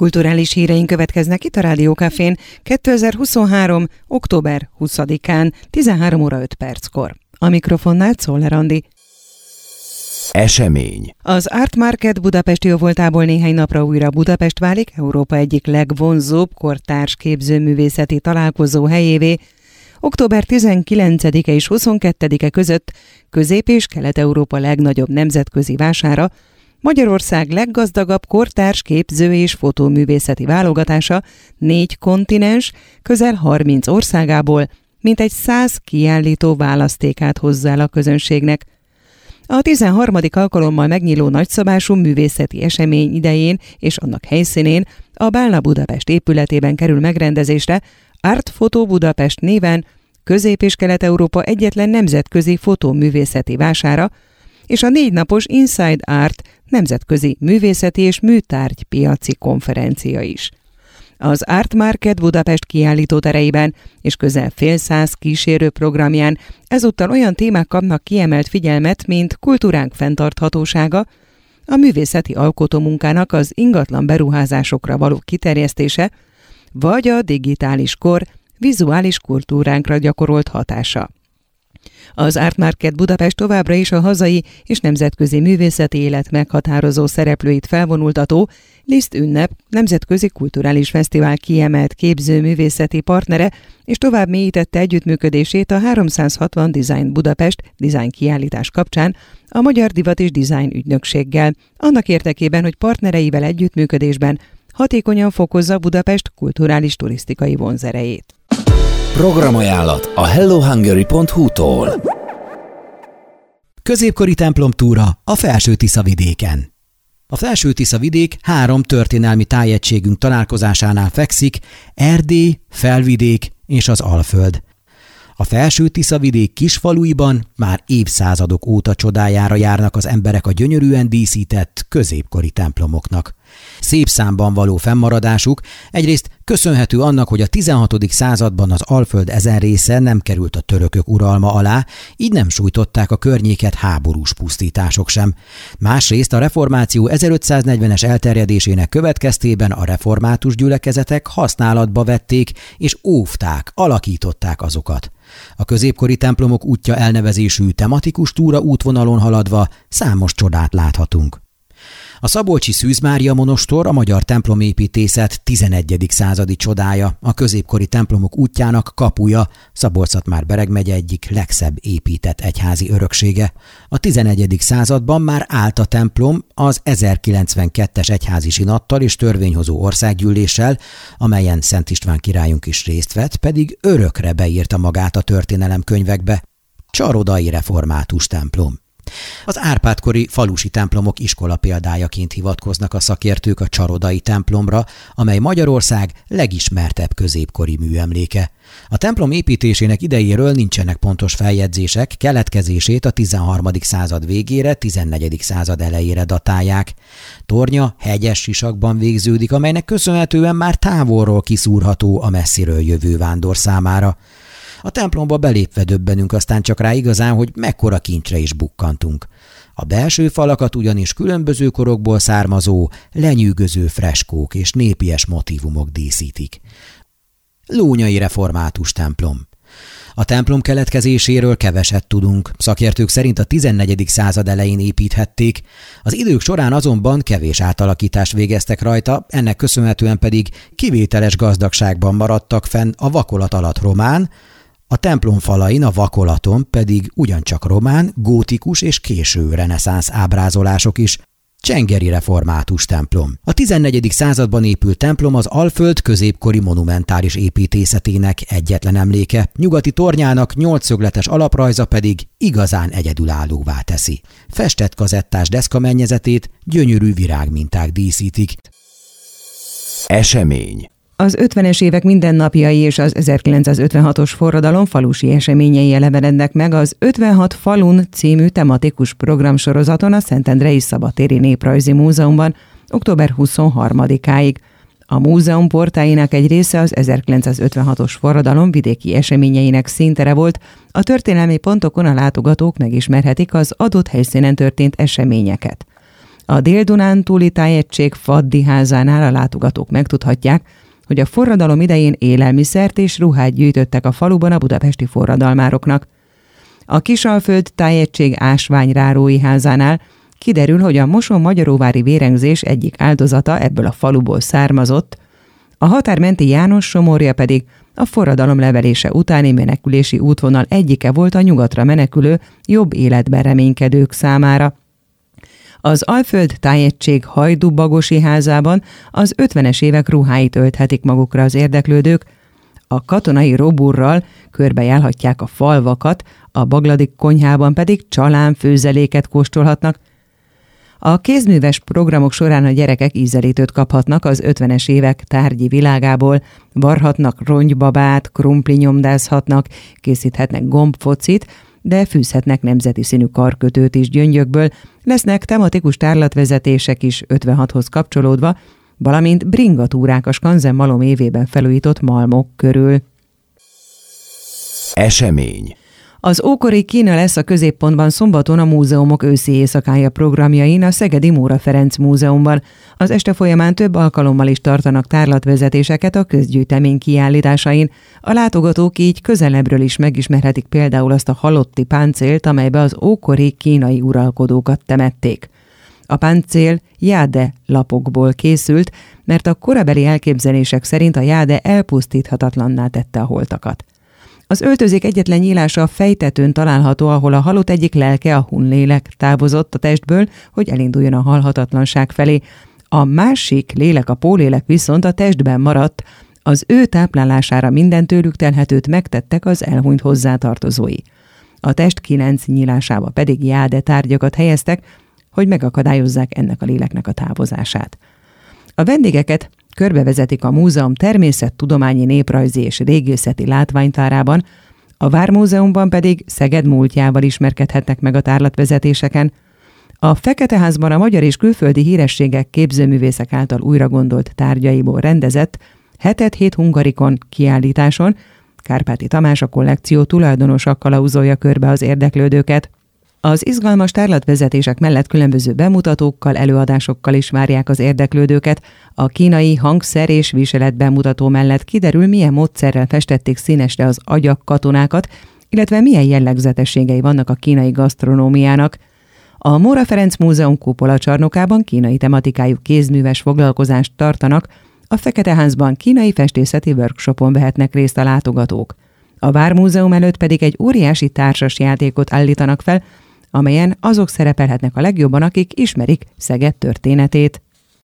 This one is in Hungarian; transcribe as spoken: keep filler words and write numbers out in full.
Kulturális híreink következnek itt a Rádiókafén kétezer-huszonhárom. október huszadikán tizenhárom óra öt perckor. A mikrofonnál Czoller Andi. Esemény. Az Art Market Budapest jóvoltából néhány napra újra Budapest válik Európa egyik legvonzóbb kortárs képzőművészeti találkozó helyévé. október tizenkilencedike és huszonkettedike között Közép- és Kelet-Európa legnagyobb nemzetközi vására, Magyarország leggazdagabb kortárs képző- és fotóművészeti válogatása négy kontinens, közel harminc országából mintegy száz kiállító választékát hozza el a közönségnek. A tizenharmadik alkalommal megnyíló nagyszabású művészeti esemény idején és annak helyszínén a Bálna Budapest épületében kerül megrendezésre Art Photo Budapest néven Közép- és Kelet-Európa egyetlen nemzetközi fotóművészeti vására, és a négy napos Inside Art nemzetközi művészeti és műtárgy piaci konferencia is. Az Art Market Budapest kiállítótereiben és közel fél száz kísérő programján ezúttal olyan témák kapnak kiemelt figyelmet, mint kultúránk fenntarthatósága, a művészeti alkotómunkának az ingatlan beruházásokra való kiterjesztése, vagy a digitális kor vizuális kultúránkra gyakorolt hatása. Az Art Market Budapest továbbra is a hazai és nemzetközi művészeti élet meghatározó szereplőit felvonultató Liszt Ünnep nemzetközi kulturális fesztivál kiemelt képzőművészeti partnere, és tovább mélyítette együttműködését a háromszázhatvan Design Budapest design kiállítás kapcsán a Magyar Divat és Design ügynökséggel, annak érdekében, hogy partnereivel együttműködésben hatékonyan fokozza Budapest kulturális turisztikai vonzerejét. Programajánlat a hello hungary pont hu-tól. Középkori templomtúra a Felső-Tisza-vidéken. A Felső-Tisza-vidék három történelmi tájegységünk találkozásánál fekszik: Erdély, Felvidék és az Alföld. A Felső-Tisza-vidék kisfaluiban már évszázadok óta csodájára járnak az emberek a gyönyörűen díszített középkori templomoknak. Szép számban való fennmaradásuk egyrészt köszönhető annak, hogy a tizenhatodik században az Alföld ezen része nem került a törökök uralma alá, így nem sújtották a környéket háborús pusztítások sem. Másrészt a reformáció ezerötszáznegyvenes elterjedésének következtében a református gyülekezetek használatba vették és óvták, alakították azokat. A középkori templomok útja elnevezésű tematikus túra útvonalon haladva számos csodát láthatunk. A szabolcsi Szűz Mária monostor a magyar templomépítészet tizenegyedik századi csodája, a középkori templomok útjának kapuja, Szabolcs-Szatmár-Bereg megye egyik legszebb épített egyházi öröksége. A tizenegyedik században már állt a templom az ezerkilencvenkettes egyházi zsinattal és törvényhozó országgyűléssel, amelyen Szent István királyunk is részt vett, pedig örökre beírta magát a történelemkönyvekbe. Csarodai református templom. Az Árpád-kori falusi templomok iskola példájaként hivatkoznak a szakértők a csarodai templomra, amely Magyarország legismertebb középkori műemléke. A templom építésének idejéről nincsenek pontos feljegyzések, keletkezését a tizenharmadik század végére, tizennegyedik század elejére datálják. Tornya hegyes sisakban végződik, amelynek köszönhetően már távolról kiszúrható a messziről jövő vándor számára. A templomba belépve döbbenünk aztán csak rá igazán, hogy mekkora kincsre is bukkantunk. A belső falakat ugyanis különböző korokból származó, lenyűgöző freskók és népies motívumok díszítik. Lónyai református templom. A templom keletkezéséről keveset tudunk, szakértők szerint a tizennegyedik század elején építhették, az idők során azonban kevés átalakítást végeztek rajta, ennek köszönhetően pedig kivételes gazdagságban maradtak fenn a vakolat alatt román, a templom falain, a vakolaton pedig ugyancsak román, gótikus és késő reneszánsz ábrázolások is. Csengeri református templom. A tizennegyedik században épült templom az Alföld középkori monumentális építészetének egyetlen emléke, nyugati tornyának nyolcszögletes alaprajza pedig igazán egyedülállóvá teszi. Festett kazettás deszkamennyezetét gyönyörű virágminták díszítik. Esemény. Az ötvenes évek mindennapjai és az ezerkilencszázötvenhatos forradalom falusi eseményei elevenednek meg az ötvenhat falun című tematikus programsorozaton a Szentendrei Szabadtéri Néprajzi Múzeumban október huszonharmadikáig. A múzeum portáinak egy része az ezerkilencszázötvenhatos forradalom vidéki eseményeinek színtere volt, a történelmi pontokon a látogatók megismerhetik az adott helyszínen történt eseményeket. A Dél-Dunántúli tájegység Faddi házánál a látogatók megtudhatják, hogy a forradalom idején élelmiszert és ruhát gyűjtöttek a faluban a budapesti forradalmároknak. A Kisalföld tájegység ásványrárói házánál kiderül, hogy a Moson-Magyaróvári vérengzés egyik áldozata ebből a faluból származott, a határmenti János Somorja pedig a forradalom levelése utáni menekülési útvonal egyike volt a nyugatra menekülő, jobb életben reménykedők számára. Az Alföld tájegység Hajdú-Bagosi házában az ötvenes évek ruháit ölthetik magukra az érdeklődők, a katonai roburral körbejárhatják a falvakat, a Bagladik konyhában pedig csalánfőzeléket kóstolhatnak. A kézműves programok során a gyerekek ízelítőt kaphatnak az ötvenes évek tárgyi világából, varhatnak rongybabát, krumplinyomdázhatnak, készíthetnek gombfocit, de fűzhetnek nemzeti színű karkötőt is gyöngyökből, lesznek tematikus tárlatvezetések is ötvenhathoz kapcsolódva, valamint bringatúrák a Skanzen malom évében felújított malmok körül. Esemény. Az ókori Kína lesz a középpontban szombaton a múzeumok őszi éjszakája programjain a Szegedi Móra Ferenc Múzeumban. Az este folyamán több alkalommal is tartanak tárlatvezetéseket a közgyűjtemény kiállításain. A látogatók így közelebbről is megismerhetik például azt a halotti páncélt, amelybe az ókori kínai uralkodókat temették. A páncél jáde lapokból készült, mert a korabeli elképzelések szerint a jáde elpusztíthatatlanná tette a holtakat. Az öltözék egyetlen nyílása a fejtetőn található, ahol a halott egyik lelke, a hunlélek távozott a testből, hogy elinduljon a halhatatlanság felé. A másik lélek, a pólélek viszont a testben maradt, az ő táplálására minden tőlük telhetőt megtettek az elhunyt hozzátartozói. A test kilenc nyílásába pedig jáde tárgyakat helyeztek, hogy megakadályozzák ennek a léleknek a távozását. A vendégeket körbevezetik a múzeum természettudományi, néprajzi és régészeti látványtárában, a Vármúzeumban pedig Szeged múltjával ismerkedhetnek meg a tárlatvezetéseken. A Feketeházban a magyar és külföldi hírességek, képzőművészek által újra gondolt tárgyaiból rendezett Hetet hét Hungarikon kiállításon Kárpáti Tamás, a kollekció tulajdonosa kalauzolja körbe az érdeklődőket. Az izgalmas tárlatvezetések mellett különböző bemutatókkal, előadásokkal is várják az érdeklődőket. A kínai hangszer és viselet bemutató mellett kiderül, milyen módszerrel festették színesre az agyak katonákat, illetve milyen jellegzetességei vannak a kínai gasztronómiának. A Móra Ferenc Múzeum kupolacsarnokában kínai tematikájú kézműves foglalkozást tartanak, a Feketeházban kínai festészeti workshopon vehetnek részt a látogatók. A Vármúzeum előtt pedig egy óriási társas játékot állítanak fel, amelyen azok szerepelhetnek a legjobban, akik ismerik Szeged történetét.